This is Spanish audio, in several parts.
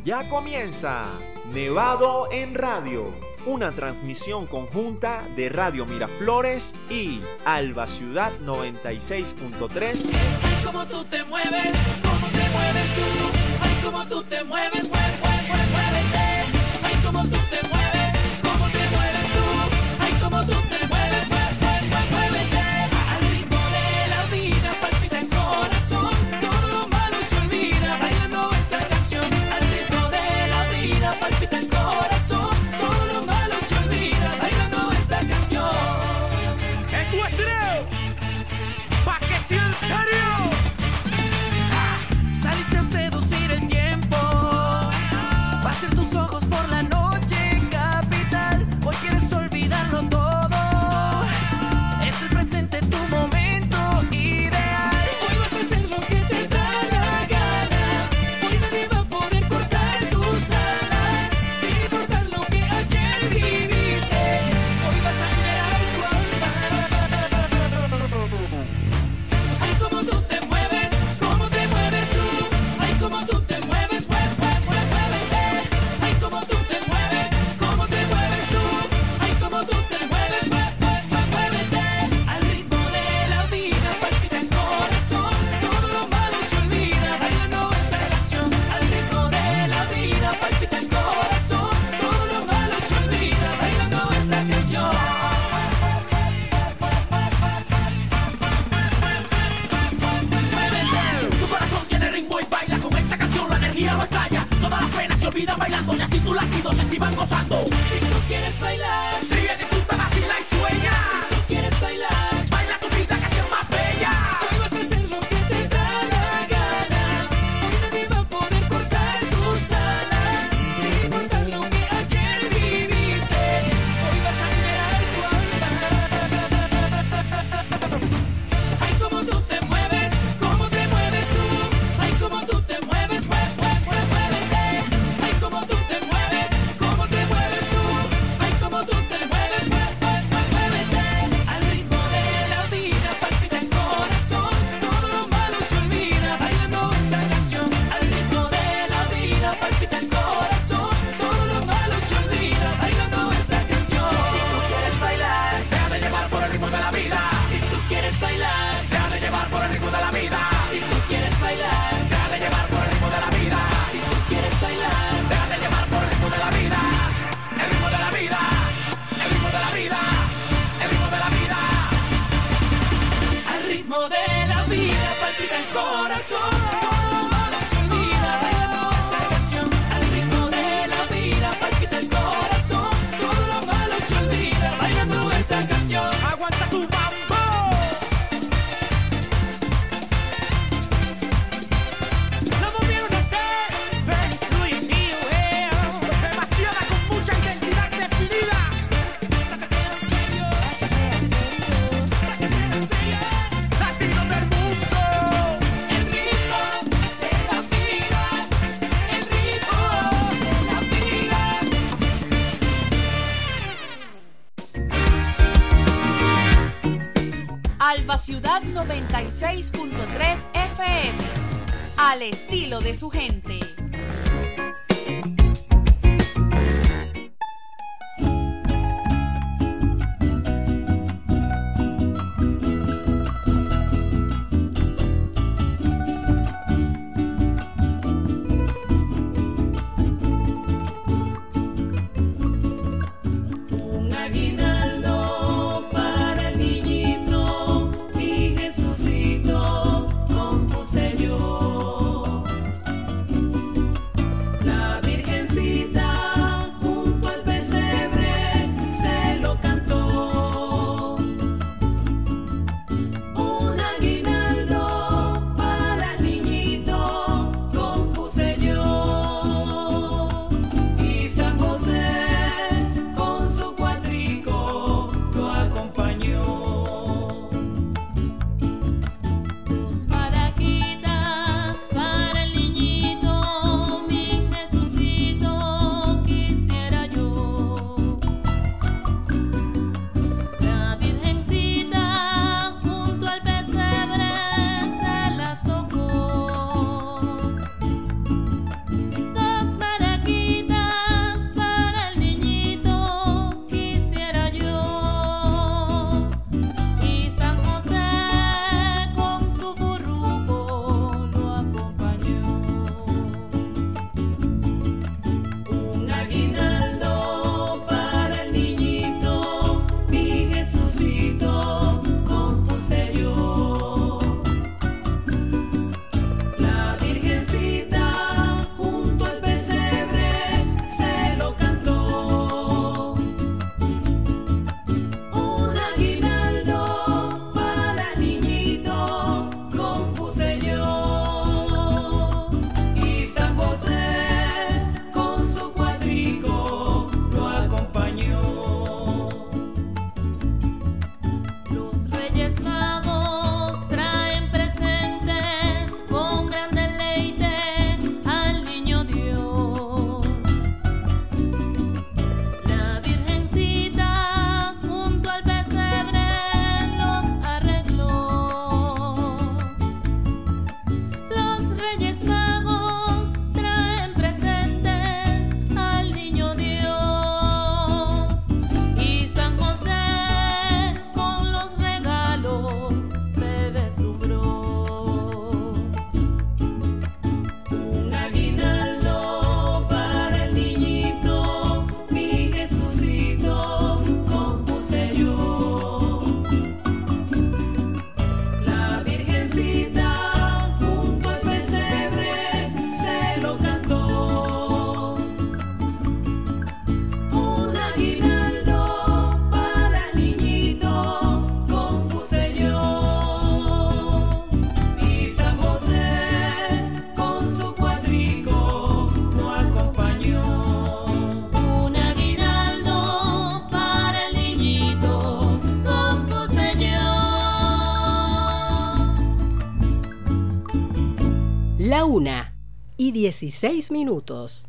Ya comienza Nevado en Radio, una transmisión conjunta de Radio Miraflores y Alba Ciudad 96.3. Ay, cómo tú te mueves tú, ay, cómo tú te mueves, muévete. Ay, cómo tú te mueves tú, ay, cómo tú te mueves, muévete. Al ritmo de la vida palpita el corazón, todo lo malo se olvida bailando esta canción. Al ritmo de la vida palpita el corazón, todo lo malo se olvida bailando esta canción. ¡Es tu estreno! ¡Pa' que sea en serio! Saliste a seducir el tiempo, va a ser tus ojos por la noche, capital. Hoy quieres olvidarlo todo, es el presente tu momento ideal. Hoy vas a hacer lo que te da la gana, hoy nadie va a poder cortar tus alas, sin importar lo que ayer viviste. Hoy vas a liberar tu alma. Ay, cómo tú te mueves tú, ay, cómo tú te mueves, muévete. Ay, cómo tú te mueves tú, ay, cómo tú te mueves, muévete. Al ritmo de la vida palpita el corazón, todo lo malo se olvida bailando esta canción. Al ritmo de la vida palpita el corazón, todo lo malo se olvida bailando esta canción. Tu corazón tiene ritmo y baila con esta canción, la energía lo estalla. Todas las penas se olvidan bailando y así tus latidos se activan gozando. Si tú quieres bailar, Sigue, disfruta, vacila y sueña. si tú quieres bailar, Baila tu vida que es más bella. hoy vas a hacer lo que te da la gana. Hoy nadie va a poder cortar tus alas, sin importar lo que ayer viviste. Hoy vas a liberar tu alma. Ay, cómo tú te mueves tú, ay, cómo tú te mueves, muévete. Ay, cómo tú te mueves tú, ay, cómo tú te mueves, muévete. Al ritmo de la vida palpita el corazón, todo lo malo se olvida bailando esta canción. Al ritmo de la vida palpita el corazón, todo lo malo se olvida bailando esta canción. Si tú quieres bailar, Deja de llevar por el ritmo de la vida. si tú quieres bailar, Deja de llevar por el ritmo de la vida. si tú quieres bailar, Deja de llevar por el ritmo de la vida. si tú quieres bailar. Deja de llevar por el ritmo de la vida. El ritmo de la vida. El ritmo de la vida. El ritmo de la vida. Al ritmo de la vida palpita el corazón, todo lo malo se olvida bailando esta canción. Al ritmo de la vida palpita el corazón, todo lo malo se olvida bailando esta canción. Aguanta tu mambo. Lo volvieron a hacer, Bernie Lewis y Will. Demasiada con mucha identidad definida. Para que sea serio, Latino del mundo. el ritmo de la vida, el ritmo de la vida. Alba Ciudad 96.3 FM, al estilo de su gente. Un aguinaldo para el niñito, mi Jesucito, compuse yo. lo cantó. Un aguinaldo para el niñito compuse yo, y San José con su cuatrico lo acompañó. Un aguinaldo para el niñito compuse yo. La 1:16.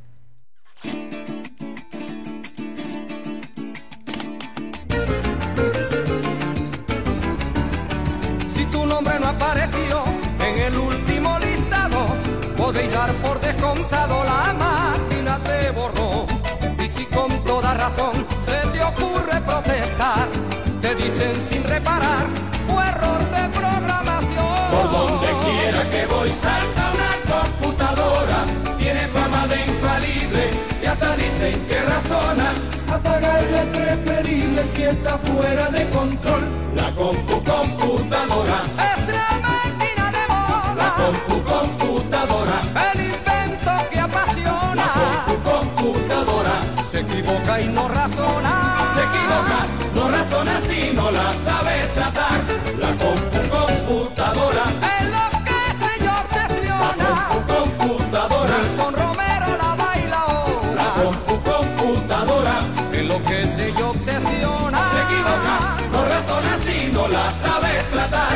Si tu nombre no apareció en el último listado, podéis dar por descontado, la máquina te borró. Y si con toda razón se te ocurre protestar, te dicen sin reparar, fue error de programación. Por donde quiera que voy salta una computadora, tiene fama de infalible y hasta dicen que razona. Apagarla es preferible si está fuera de control. La computadora Es la máquina de moda, la computadora, el invento que apasiona. la computadora. Se equivoca y no razona. Se equivoca, no razona si no la sabe tratar. La computadora, Es lo que se yo la obsesiona. computadora, Nelson Romero la baila la ahora. computadora. En lo que se yo obsesiona. Se equivoca, no razona si no la sabe tratar.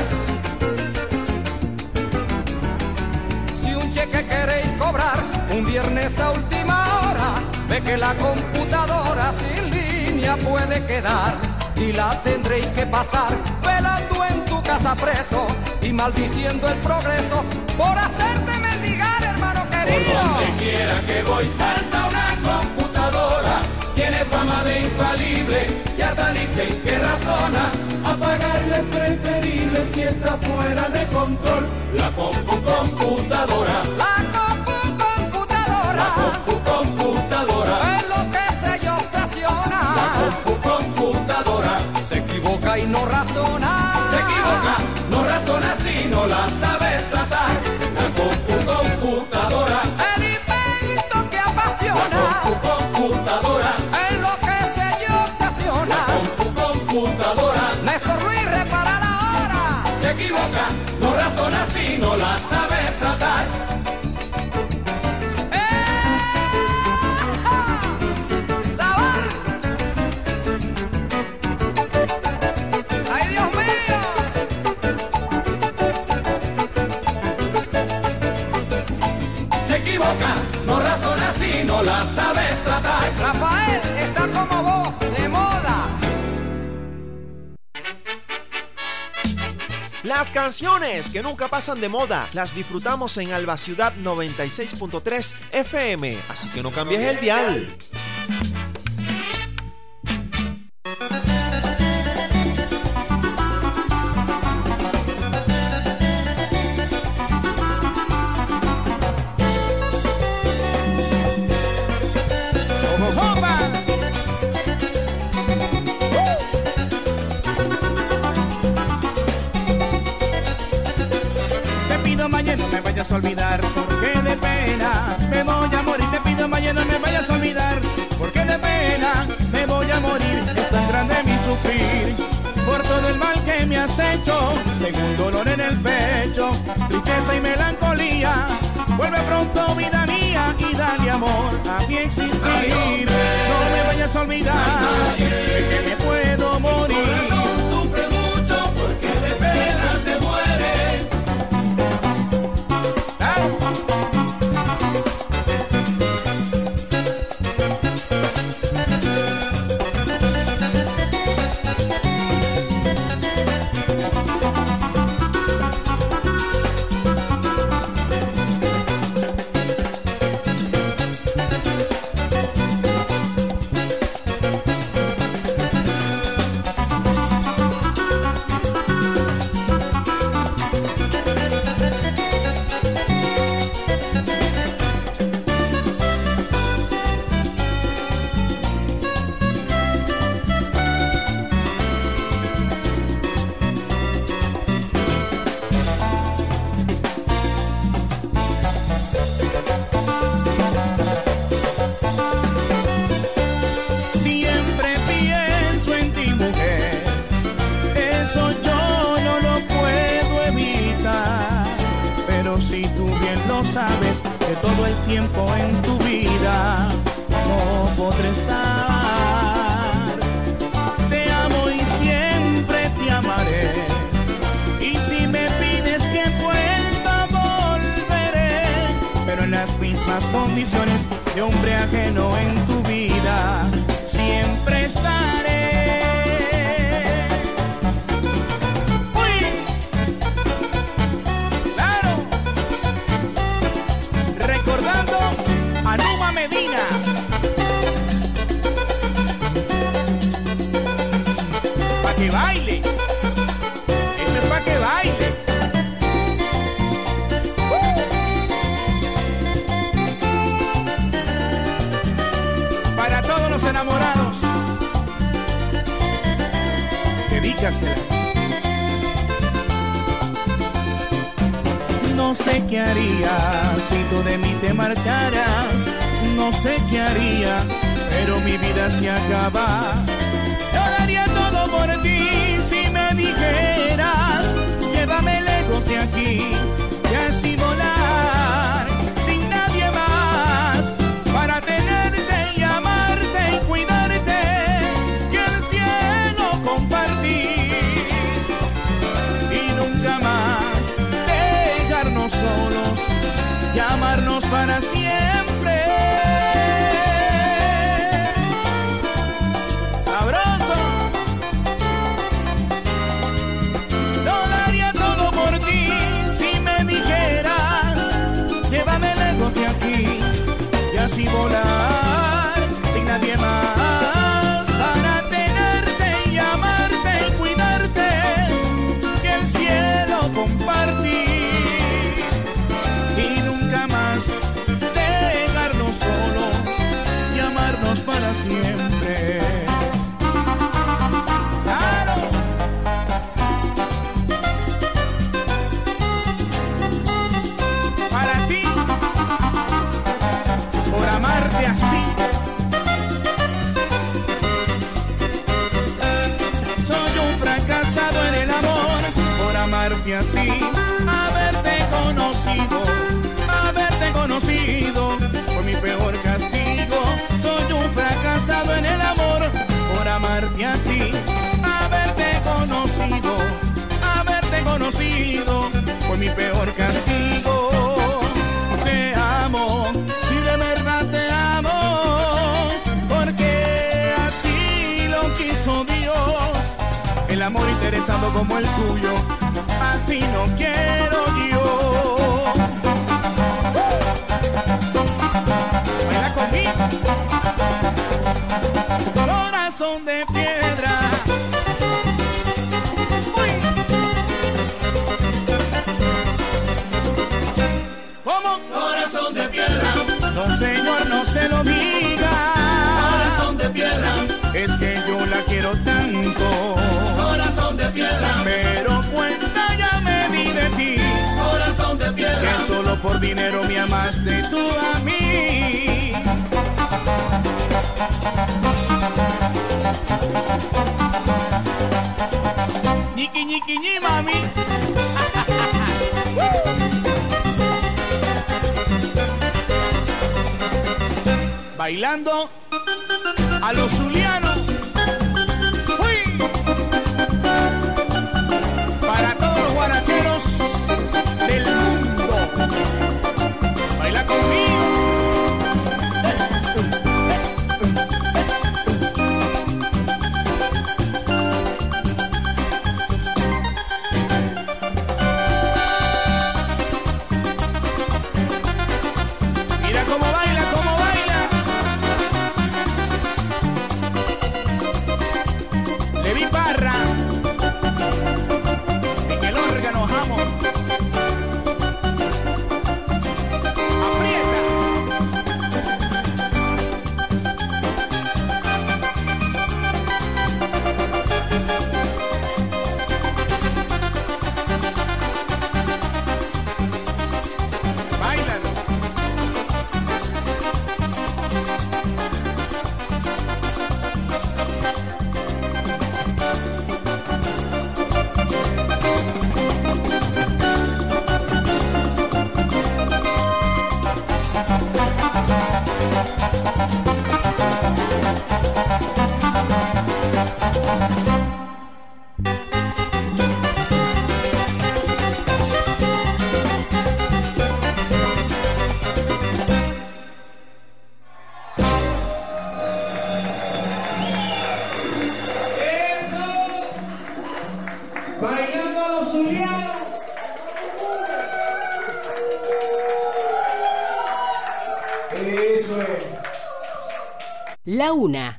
Si un cheque queréis cobrar un viernes a última hora, ve que la computadora sin línea puede quedar y la tendréis que pasar velando en tu casa preso y maldiciendo el progreso por hacerte mendigar, hermano Por querido. donde quiera que voy salta una computadora, tiene fama de infalible y hasta dicen que razona. Apagarla es preferible si está fuera de control. La computadora, La computadora computadora, es lo que se yo obsesiona. la computadora. Se equivoca y no razona. Se equivoca, no razona si no la sabe tratar. La computadora, El invento que la apasiona. computadora, Es lo que se yo obsesiona. la computadora. Néstor Ruiz repara la hora. Se equivoca, no razona si no la sabe tratar. ¡Sabor! ¡Ay, Dios mío! Se equivoca, no razona si no la sabe tratar. Rafael está como vos, de moda. Las canciones que nunca pasan de moda las disfrutamos en Alba Ciudad 96.3 FM, así que no cambies el dial. Te pido mañana no me vayas a olvidar, porque de pena me voy a morir. Te pido mañana no me vayas a olvidar, porque de pena me voy a morir. Es tan grande mi sufrir por todo el mal que me has hecho. Tengo un dolor en el pecho, tristeza y melancolía. Vuelve pronto, vida mía, y dale amor a mi existir. No me vayas a olvidar, de que me puedo morir. Sufre mucho porque de pena se muere. que todo el tiempo en tu vida no podré estar. Te amo y siempre te amaré, y si me pides que vuelva volveré, pero en las mismas condiciones de hombre ajeno en tu vida siempre estaré. A Numa Medina. Pa' que baile. Esto es pa' que baile. Para todos los enamorados, dedícasela. No sé qué haría si tú de mí te marcharas. No sé qué haría, pero mi vida se acaba. Yo daría todo por ti si me dijeras: llévame lejos de aquí y así volar sin nadie más, para tenerte y amarte y cuidarte y el cielo compartir, y nunca más dejarnos solos y amarnos para siempre. Sabroso. Lo daría todo por ti si me dijeras: llévame lejos de aquí y así volar sin nadie más, para tenerte y amarte y cuidarte y el cielo compartir, y nunca más dejarnos solos y amarnos para siempre. ¡Claro! Para ti, por amarte así. Soy un fracasado en el amor, por amarte así. Haberte conocido fue mi peor castigo. Soy un fracasado en el amor, por amarte así. Haberte conocido fue mi peor castigo. Te amo, si de verdad te amo, porque así lo quiso Dios. El amor interesado como el tuyo, así no quiero yo. Baila conmigo. Corazón de piedra. Uy. ¿Cómo? Corazón de piedra. No, señor, no se lo diga. Corazón de piedra. Es que yo la quiero tanto. Corazón de piedra. Pero cuenta ya me di de ti. Corazón de piedra. Que solo por dinero me amaste tú a mí. Ñiqui, ñiqui, ñi, mami. Bailando a los zulianos. ¡Uy! Para todos los guaracheros del mundo. Baila conmigo. Mira cómo baila, cómo baila. Eso es. La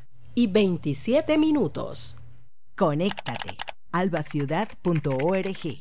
1:27. Conéctate. albaciudad.org.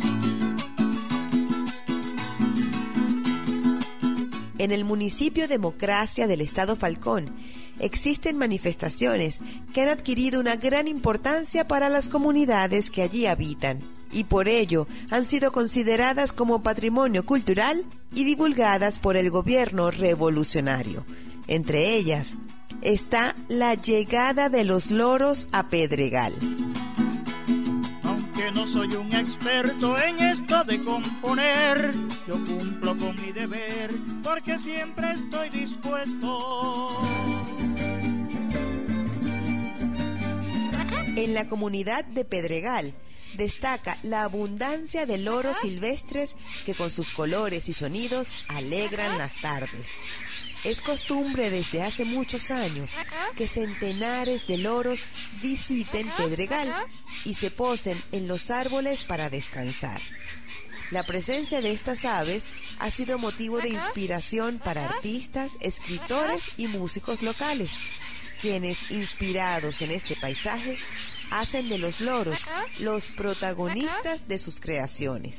En el municipio Democracia del Estado Falcón existen manifestaciones que han adquirido una gran importancia para las comunidades que allí habitan y por ello han sido consideradas como patrimonio cultural y divulgadas por el gobierno revolucionario. Entre ellas está la llegada de los loros a Pedregal. Aunque no soy un experto en esto de componer, yo cumplo con mi deber porque siempre estoy dispuesto. En la comunidad de Pedregal destaca la abundancia de loros silvestres que con sus colores y sonidos alegran las tardes. Es costumbre desde hace muchos años que centenares de loros visiten Pedregal y se posen en los árboles para descansar. La presencia de estas aves ha sido motivo de inspiración para artistas, escritores y músicos locales, quienes, inspirados en este paisaje, hacen de los loros los protagonistas de sus creaciones.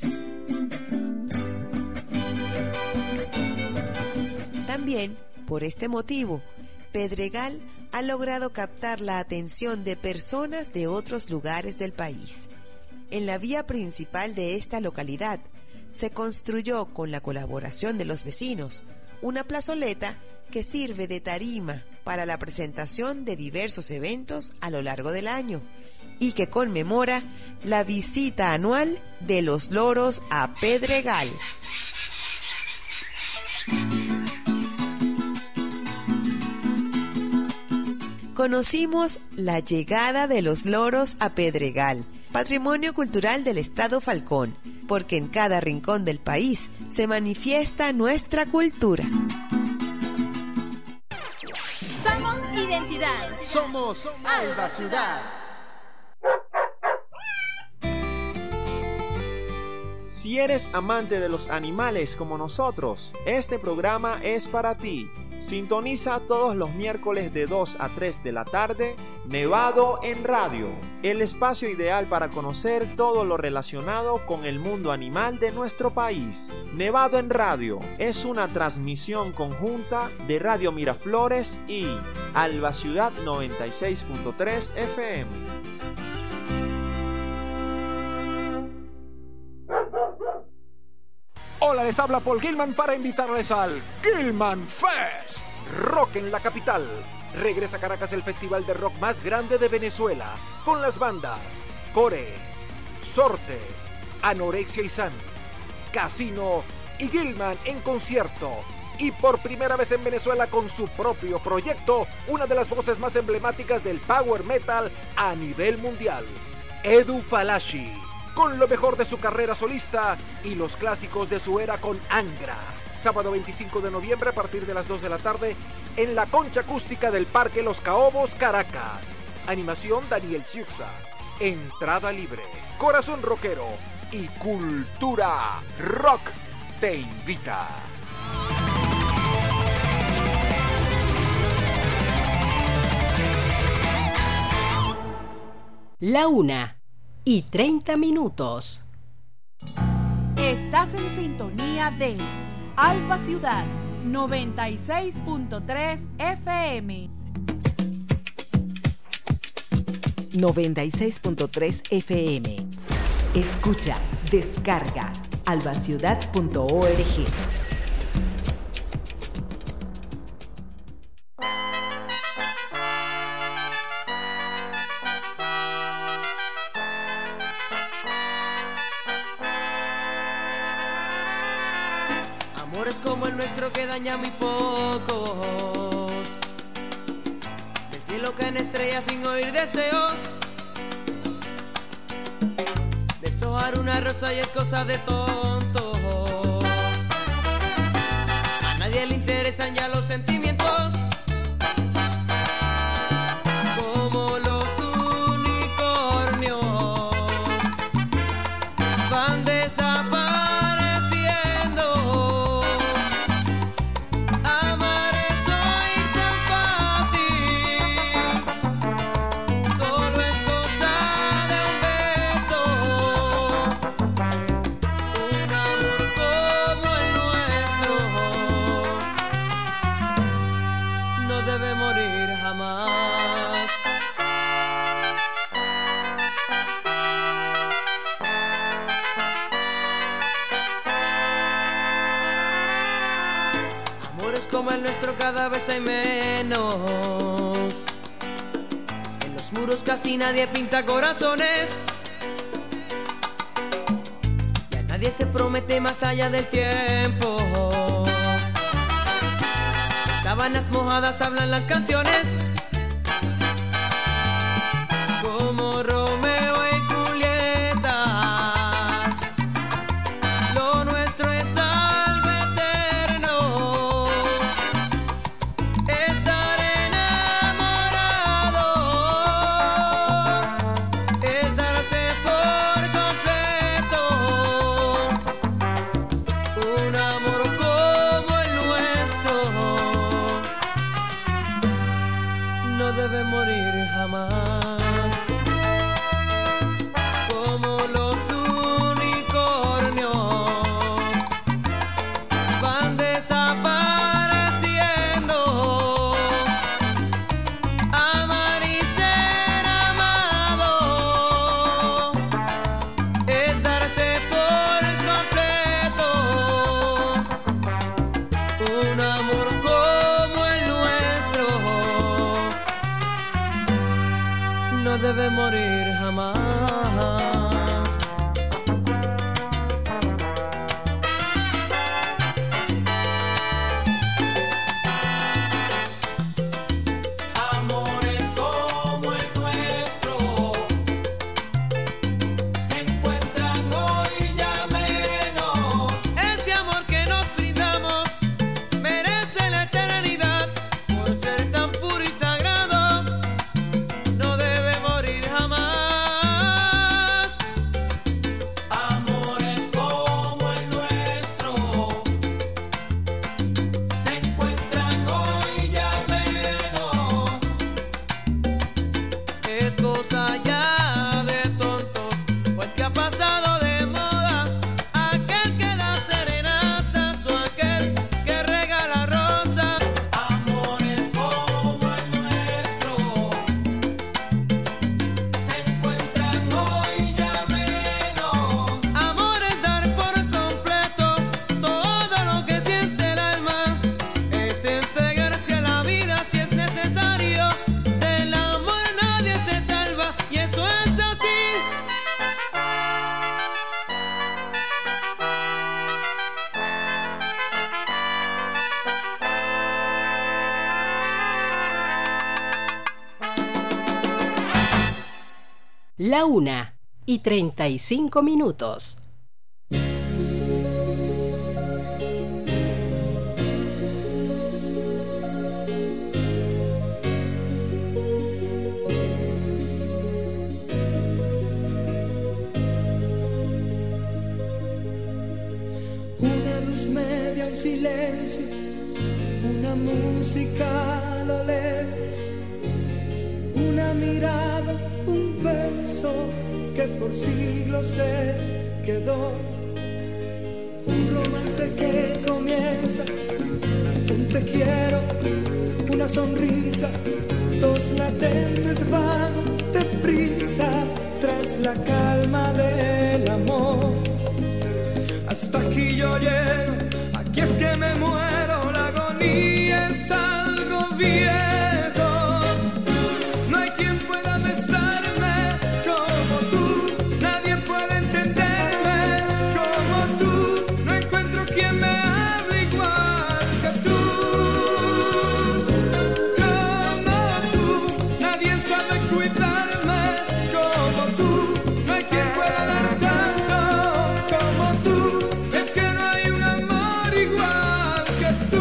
También, por este motivo, Pedregal ha logrado captar la atención de personas de otros lugares del país. En la vía principal de esta localidad se construyó, con la colaboración de los vecinos, una plazoleta que sirve de tarima para la presentación de diversos eventos a lo largo del año y que conmemora la visita anual de los loros a Pedregal. Conocimos la llegada de los loros a Pedregal, patrimonio cultural del Estado Falcón, porque en cada rincón del país se manifiesta nuestra cultura. Somos identidad. Somos Alba Ciudad. Si eres amante de los animales como nosotros, este programa es para ti. Sintoniza todos los miércoles de 2 a 3 de la tarde, Nevado en Radio, el espacio ideal para conocer todo lo relacionado con el mundo animal de nuestro país. Nevado en Radio es una transmisión conjunta de Radio Miraflores y Alba Ciudad 96.3 FM. Hola, les habla Paul Gilman para invitarles al Gilman Fest. Rock en la capital. Regresa a Caracas el festival de rock más grande de Venezuela, con las bandas Core, Sorte, Anorexia y San, Casino y Gilman en concierto. Y por primera vez en Venezuela con su propio proyecto, una de las voces más emblemáticas del power metal a nivel mundial, Edu Falashi, con lo mejor de su carrera solista y los clásicos de su era con Angra. Sábado 25 de noviembre a partir de las 2 de la tarde en la concha acústica del Parque Los Caobos, Caracas. Animación Daniel Siuxa. Entrada libre. Corazón Rockero y Cultura Rock te invita. La 1:30. Estás en sintonía de Alba Ciudad 96.3 FM. 96.3 FM. Escucha, descarga, albaciudad.org. Amores como el nuestro que daña muy pocos. Del cielo caen estrellas sin oír deseos. Deshojar una rosa y es cosa de tontos. A nadie le interesan ya los sentimientos. Como los unicornios van desapareciendo. Amar debe morir jamás. Amores como el nuestro cada vez hay menos. En los muros casi nadie pinta corazones. Ya nadie se promete más allá del tiempo. Sábanas mojadas hablan las canciones, como Romeo y Julieta. Lo nuestro es algo eterno, estar enamorado es darse por completo. Un amor como el nuestro no debe morir jamás. Como los unicornios van desapareciendo. Amar y ser amado es darse por completo. Un amor como el nuestro no debe morir jamás. Amores como el nuestro se encuentran hoy ya menos. Este amor que nos brindamos merece la eternidad por ser tan puro y sagrado. No debe morir jamás. Amores como el nuestro se encuentran hoy ya menos. Es cosa ya de tontos, pues que ha pasado de moda aquel que da serenatas o aquel que regala rosas. Amores como el nuestro se encuentran hoy ya menos. Amor es dar por completo todo lo que siente el alma, es entregarse a la vida si es necesario. Del amor nadie se salva y eso es así. La 1:35. Una luz media, un silencio, una música a lo lejos, una mirada, un beso que por siglos se quedó, un romance que comienza, un te quiero, una sonrisa, dos latentes van deprisa tras la calma del amor. Hasta aquí yo llego, aquí es que me muero, la agonía es algo viejo. No hay quien pueda besarme como tú, nadie puede entenderme como tú. No encuentro quien me hable igual que tú. Como tú, nadie sabe cuidarme como tú. No hay quien pueda dar tanto como tú. Es que no hay un amor igual que tú.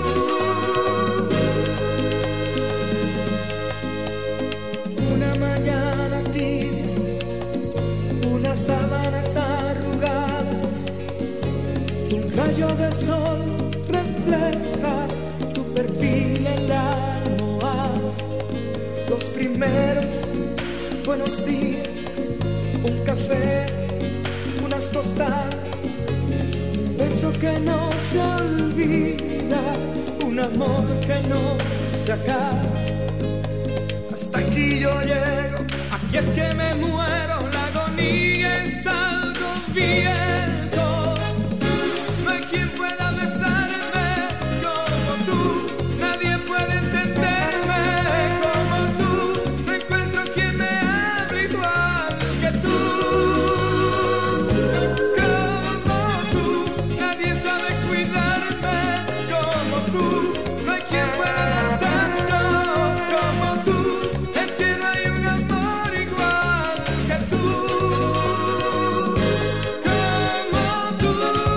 Una mañana tibia, unas sábanas arrugadas, un rayo de sol refleja tu perfil en la almohada. Los primeros buenos días, un café, unas tostadas, un beso que no se olvida, un amor que no hacia acá. Hasta aquí yo llego, aquí es que me muero, la agonía es algo viejo. No hay quien pueda besarme como tú, nadie puede entenderme como tú. No encuentro quien me hable igual que tú. Como tú, nadie sabe cuidarme como tú. No hay quien pueda dar tanto como tú. Es que no hay un amor igual que tú. Como tú.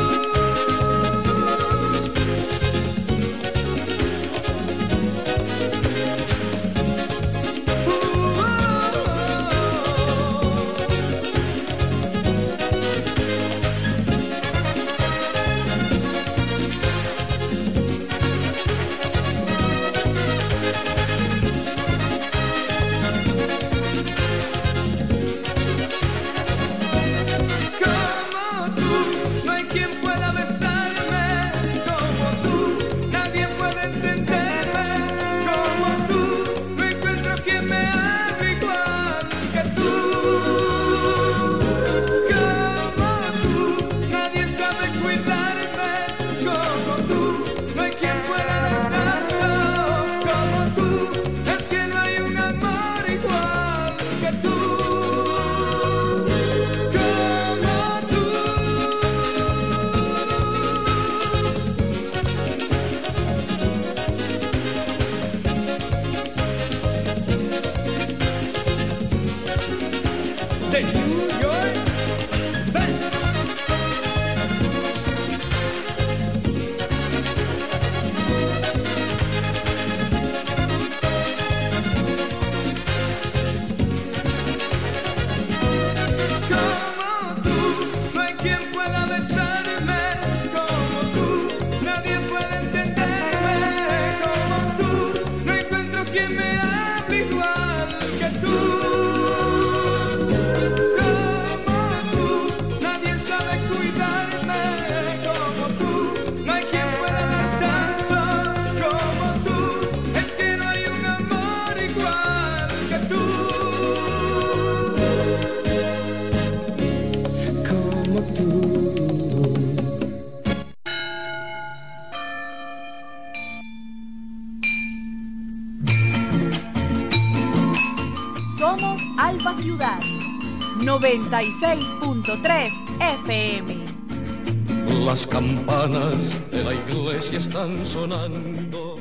Como tú, no hay quien pueda besarme como tú, nadie puede entenderme como tú. No encuentro quien me hable igual que tú. Como tú, nadie sabe cuidarme como tú. No hay quien pueda dar tanto como tú. Es que no hay un amor igual que tú. Como tú. De New York, ven. Como tú, no hay quien pueda besarme como tú, nadie puede entenderme como tú. No encuentro quien me hable igual que tú. Como tú, nadie sabe cuidarme como tú. No hay quien pueda dar tanto como tú. Es que no hay un amor igual que tú. Como tú. Somos Alba Ciudad 96.3 FM. Las campanas de la iglesia están sonando.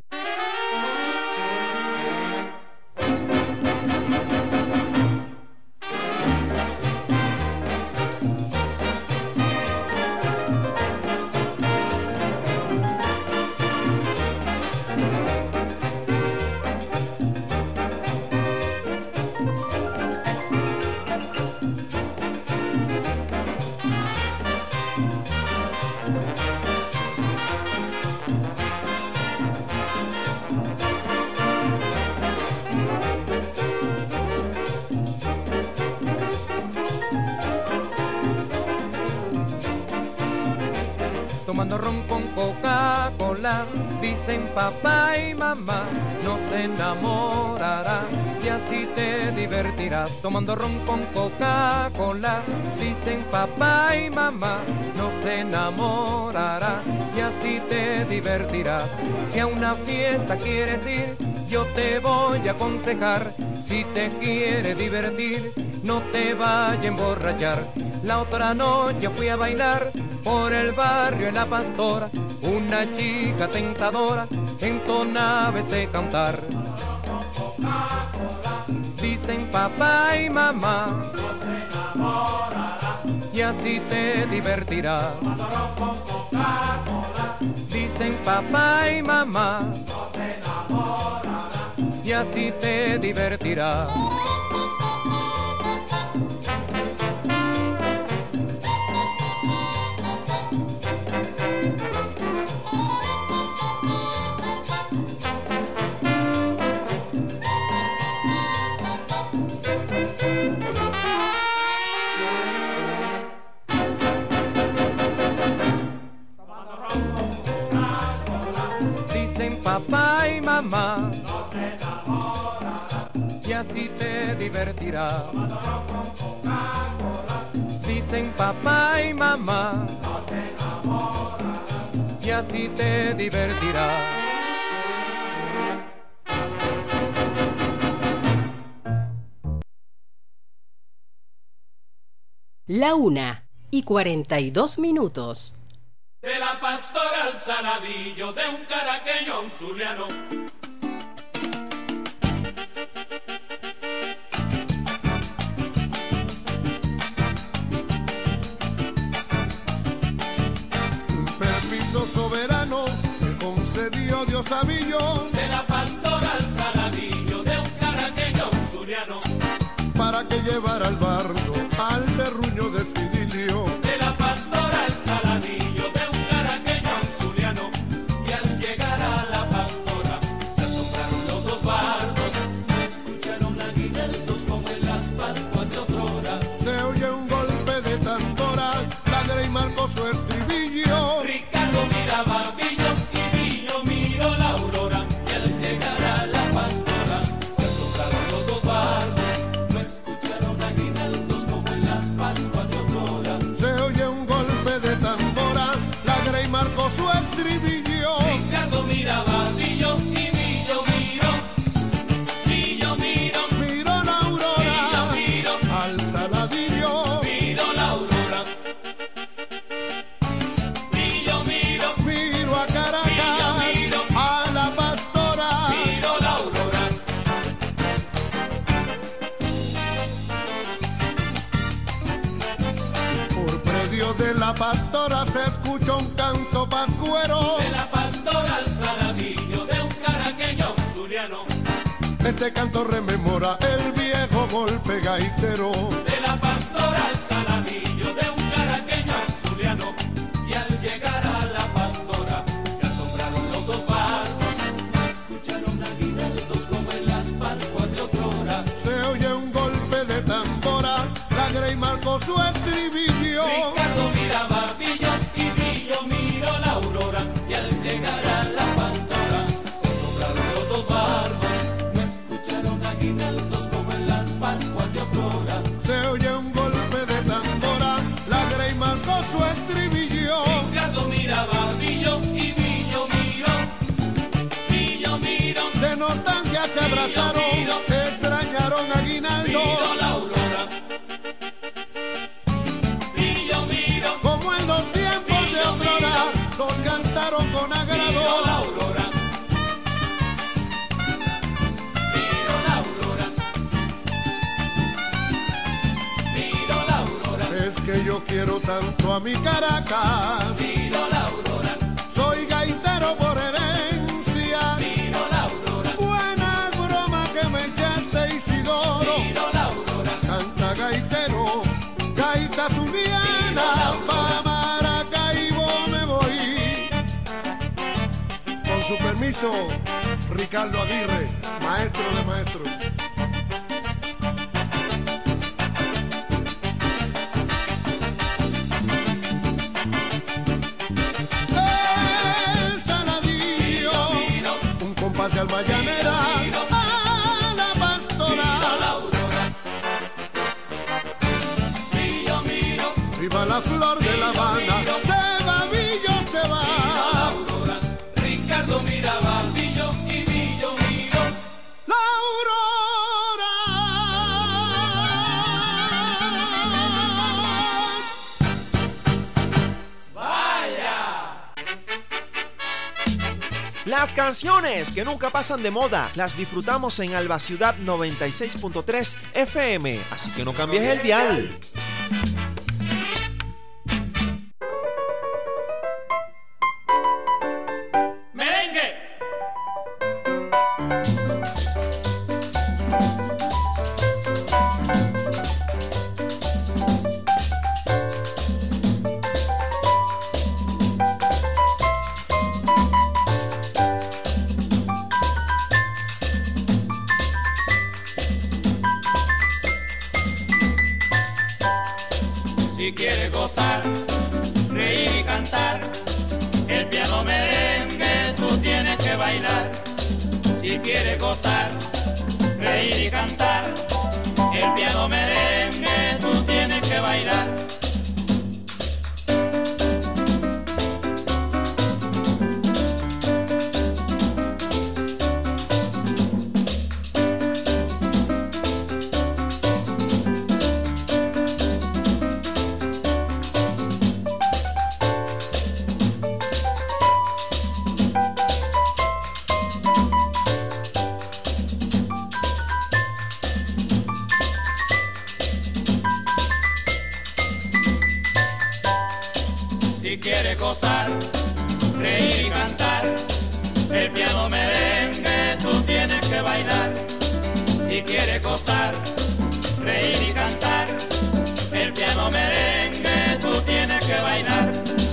Tomando ron con Coca-Cola, dicen papá y mamá, no se enamorarán y así te divertirás. Tomando ron con Coca-Cola, dicen papá y mamá, no se enamorarán y así te divertirás. Si a una fiesta quieres ir, yo te voy a aconsejar. Si te quieres divertir, no te vayas a emborrachar. La otra noche fui a bailar por el barrio en La Pastora. Una chica tentadora entonaba este cantar. Dicen papá y mamá, y así te divertirás. Dicen papá y mamá, y así te divertirás. Dicen papá papá y mamá. No te enamorarás y así te divertirás. Dicen papá y mamá. No te enamorarás y así te divertirás. La 1:42. De la pastora al saladillo, de un caraqueño a un zuliano. Un permiso soberano me concedió Dios Avillo. De la pastora al saladillo, de un caraqueño a un zuliano. Para que llevara al barrio al terruño de Fidilio. De la pastora al saladillo, de un caraqueño a un zuliano. Y al llegar a la pastora se asombraron los dos bardos. Escucharon aguinaldos como en las Pascuas de otrora. Se oye un golpe de tambora, Ladre y marcó su estribillo. Ricardo miraba Villo y Villo miró la aurora. Y al llegar a la pastora se asombraron los dos bardos. Se oye un golpe de tambora, la Grey marcó su estribillo. Ricardo miraba Villo y Villo miró. Villo miró. Miró la aurora. Villo miró. Al saladillo. Miró la aurora. Villo miró. Miro a Caracas. Villo miró. A la pastora. Miró la aurora. De la pastora se escucha un canto pascuero. De la pastora al saladillo, de un caraqueño a un zuliano. Este canto rememora el viejo golpe gaitero. De la pastora al saladillo, de un caraqueño a un zuliano. Y al llegar a la pastora se asombraron los dos bardos. Escucharon aguinaldos como en las Pascuas de otrora. Se oye un golpe de tambora, la Grey marcó su estribillo. Ricardo miraba Villo y Villo miró la aurora. Y al llegar a la pastora se asombraron los dos bardos. No escucharon aguinaldos como en las Pascuas de otrora. Se oye un golpe de tambora, la Grey marcó su estribillo. Ricardo miraba Villo y Villo miró. Villo miró. De nostalgia se abrazaron, extrañaron aguinaldos. Miró la aurora. Como en los tiempos de otrora, los cantaron con agrado. Miró la aurora. Miró la aurora. Miró la aurora. Es que yo quiero tanto a mi Caracas. Miró la aurora. Soy gaitero por herencia. Miró la aurora. Buena broma que me echaste, Isidoro. Miró la aurora. Canta gaitero, gaita zuliana. Pa' Maracaibo me voy. Con su permiso, Ricardo Aguirre, maestro de maestros. El saladillo, un compás de almayanera. A la pastora. Viva la flor de La Habana, se va Villo, se va. Ricardo miraba Villo y Villo miró la aurora. ¡Vaya! Las canciones que nunca pasan de moda las disfrutamos en Alba Ciudad 96.3 FM, así que no cambies el dial. Si quieres gozar, reír y cantar, el piano merengue tú tienes que bailar. Si quieres gozar, reír y cantar, el piano merengue tú tienes que bailar. Si quieres gozar, reír y cantar, el piano merengue tú tienes que bailar. Si quieres gozar, reír y cantar, el piano merengue tú tienes que bailar.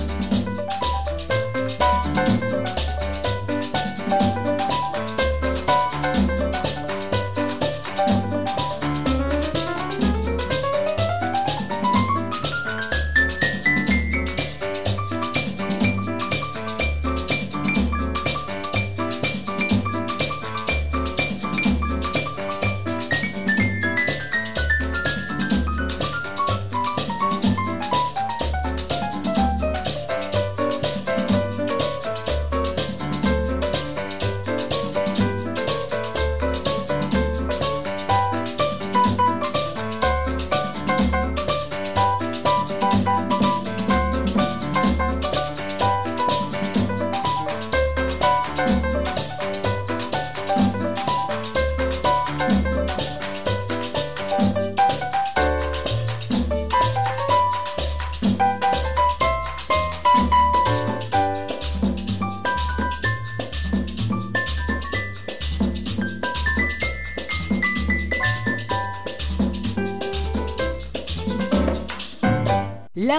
La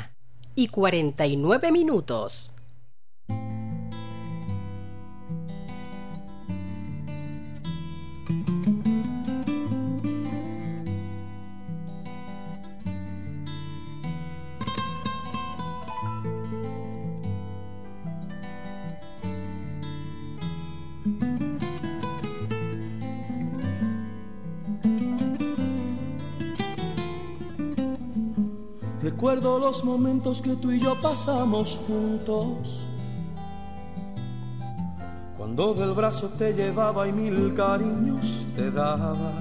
1:49. Recuerdo los momentos que tú y yo pasamos juntos, cuando del brazo te llevaba y mil cariños te daba.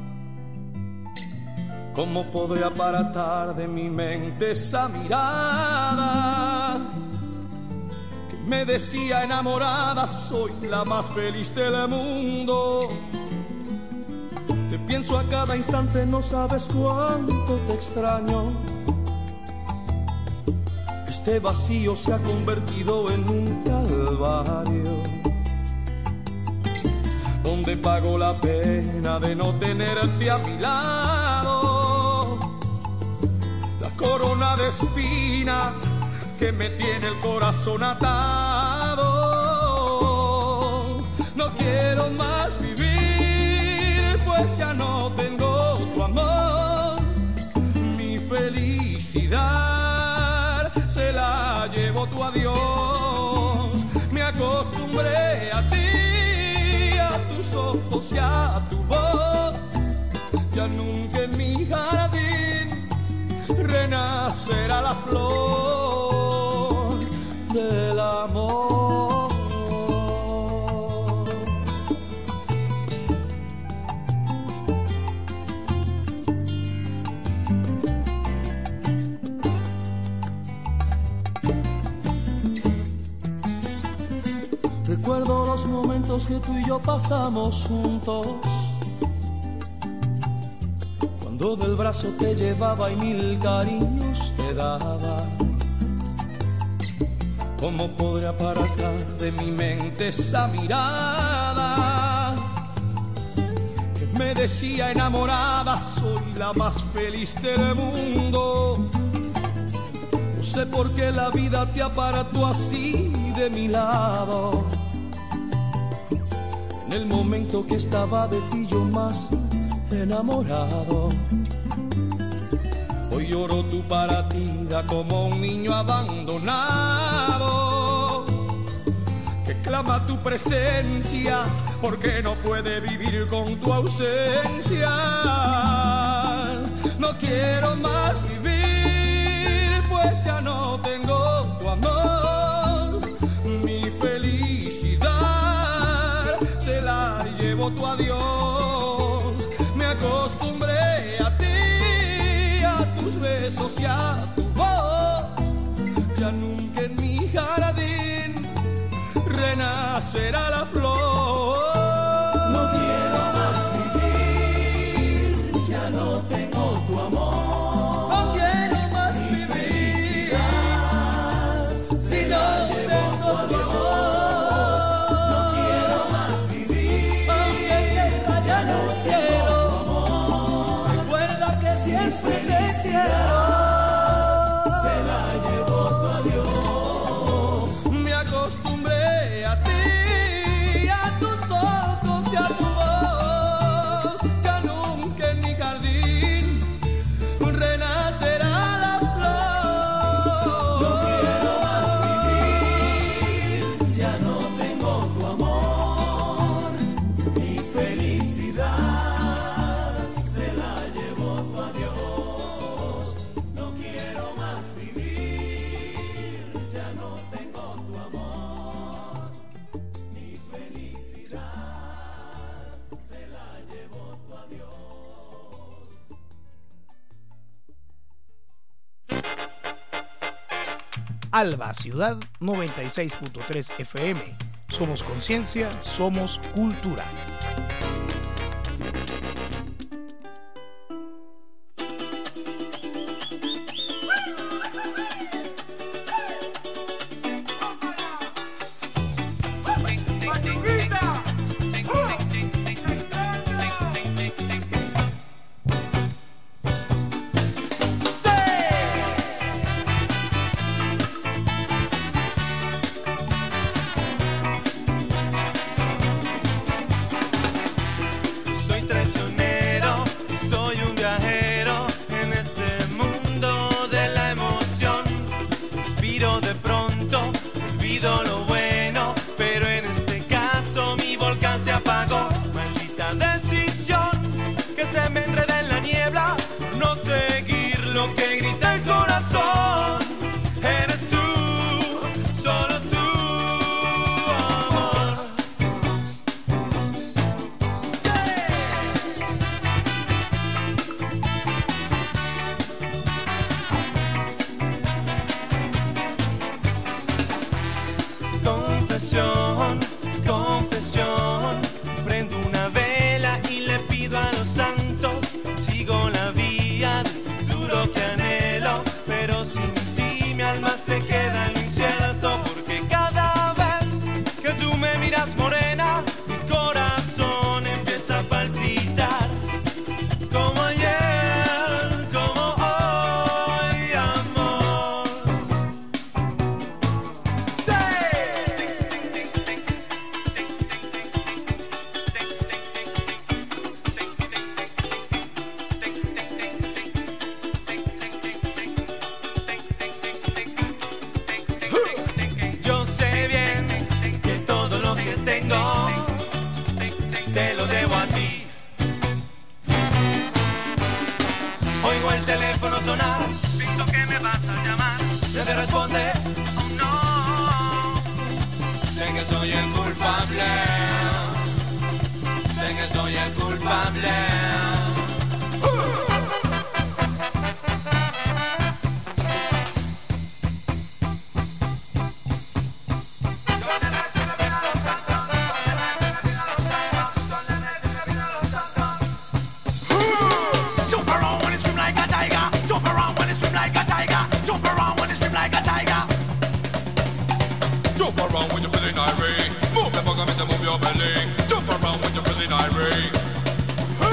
¿Cómo podré aparatar de mi mente esa mirada que me decía enamorada, soy la más feliz del mundo? Te pienso a cada instante, no sabes cuánto te extraño. Este vacío se ha convertido en un calvario, donde pago la pena de no tenerte a mi lado. La corona de espinas que me tiene el corazón atado. No quiero más vivir, pues ya no tengo tu amor. Mi felicidad se la llevó tu adiós. Me acostumbré a ti, a tus ojos y a tu voz. Ya nunca en mi jardín renacerá la flor del amor. Recuerdo los momentos que tú y yo pasamos juntos, cuando del brazo te llevaba y mil cariños te daba. ¿Cómo podré apartar de mi mente esa mirada que me decía enamorada, soy la más feliz del mundo? No sé por qué la vida te apartó así de mi lado. En el momento que estaba de ti yo más enamorado. Hoy lloro tu partida como un niño abandonado, que clama tu presencia porque no puede vivir con tu ausencia. No quiero más vivir, pues ya no tengo tu amor. Mi felicidad se la llevó tu adiós. Me acostumbré a ti, a tus besos y a tu voz. Ya nunca en mi jardín renacerá la flor. No quiero más vivir, ya no tengo tu amor. No quiero más Mi vivir felicidad si no tengo tu adiós. No quiero más vivir, aunque estés allá en el cielo. Recuerda que siempre te quiero. se la llevó tu adiós. Me acostumbré a ti, a tus ojos y a tu voz. Ya nunca en mi jardín renacerá la flor. No quiero más vivir, ya no tengo tu amor. Mi felicidad se la llevó tu adiós. No quiero más vivir, ya no tengo tu amor. Mi felicidad se la llevó tu adiós. Alba Ciudad 96.3 FM. Somos conciencia, somos cultura. Soy traicionero y soy un viajero en este mundo de la emoción. Respiro de pronto, olvido lo bueno, pero en este caso mi volcán se apagó. Maldita decisión que se me enreda en la niebla por no seguir lo que grita el corazón. Eres tú, solo tú, amor. Confesión, confesión, prendo una vela y le pido a los santos, sigo la vía del futuro que anhelo, pero sin ti mi alma se queda en lo incierto, porque cada vez que tú me miras morena, mi corazón empieza a palpitar, como ayer, como hoy, amor. Yo sé bien que todo lo que tengo te lo debo a ti. Oigo el teléfono sonar, pienso que me vas a llamar. Nadie responde, oh no. Sé que soy el culpable. Sé que soy el culpable. Jump around when it scream like a tiger. Jump around when it scream like a tiger. Jump around when it scream like a tiger. Jump around when you're feeling irate. Move your bugger, move your belly. Jump around when you're feeling irate.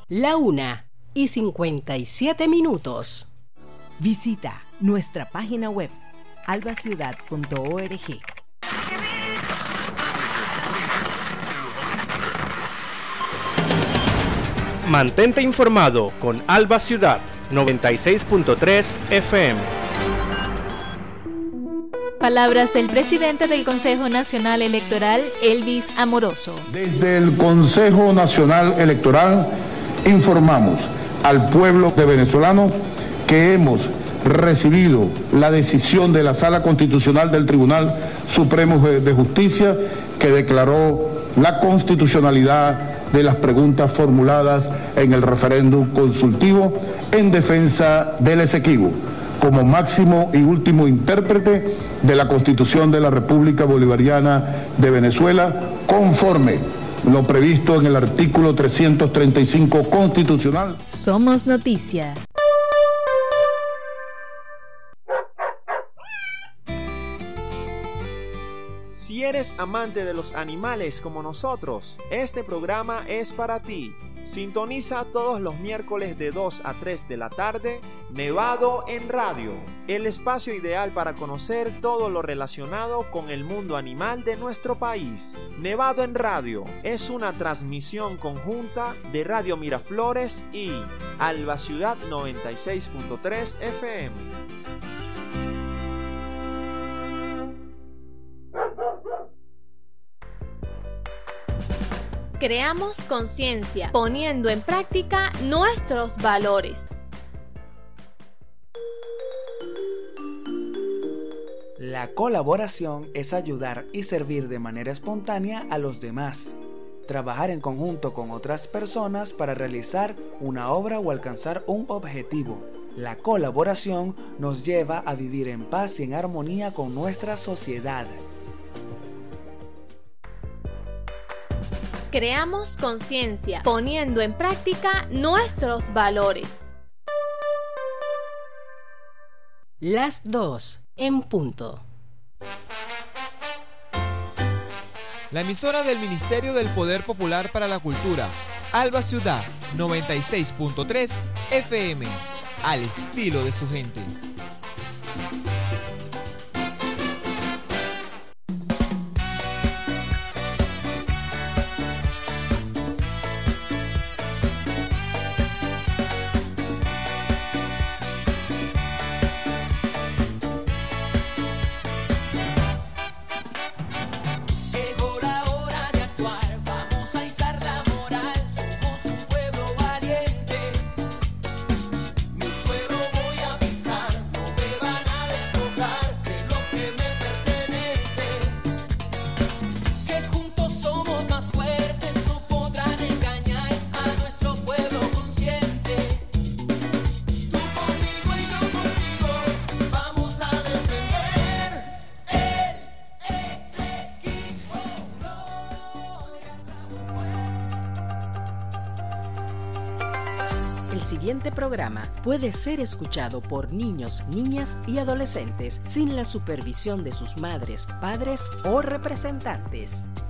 La 1:57. Visita nuestra página web albaciudad.org. Mantente informado con Alba Ciudad 96.3 FM. Palabras del presidente del Consejo Nacional Electoral, Elvis Amoroso. Desde el Consejo Nacional Electoral informamos al pueblo de venezolano que hemos recibido la decisión de la Sala Constitucional del Tribunal Supremo de Justicia que declaró la constitucionalidad de las preguntas formuladas en el referéndum consultivo en defensa del Esequibo como máximo y último intérprete de la Constitución de la República Bolivariana de Venezuela, conforme lo previsto en el artículo 335 constitucional. Somos noticia. Si eres amante de los animales como nosotros, este programa es para ti. Sintoniza todos los miércoles de 2 a 3 de la tarde, Nevado en Radio, el espacio ideal para conocer todo lo relacionado con el mundo animal de nuestro país. Nevado en Radio es una transmisión conjunta de Radio Miraflores y Alba Ciudad 96.3 FM. Creamos conciencia, poniendo en práctica nuestros valores. La colaboración es ayudar y servir de manera espontánea a los demás. Trabajar en conjunto con otras personas para realizar una obra o alcanzar un objetivo. La colaboración nos lleva a vivir en paz y en armonía con nuestra sociedad. Creamos conciencia, poniendo en práctica nuestros valores. Las 2:00. La emisora del Ministerio del Poder Popular para la Cultura, Alba Ciudad 96.3 FM, al estilo de su gente. El siguiente programa puede ser escuchado por niños, niñas y adolescentes sin la supervisión de sus madres, padres o representantes.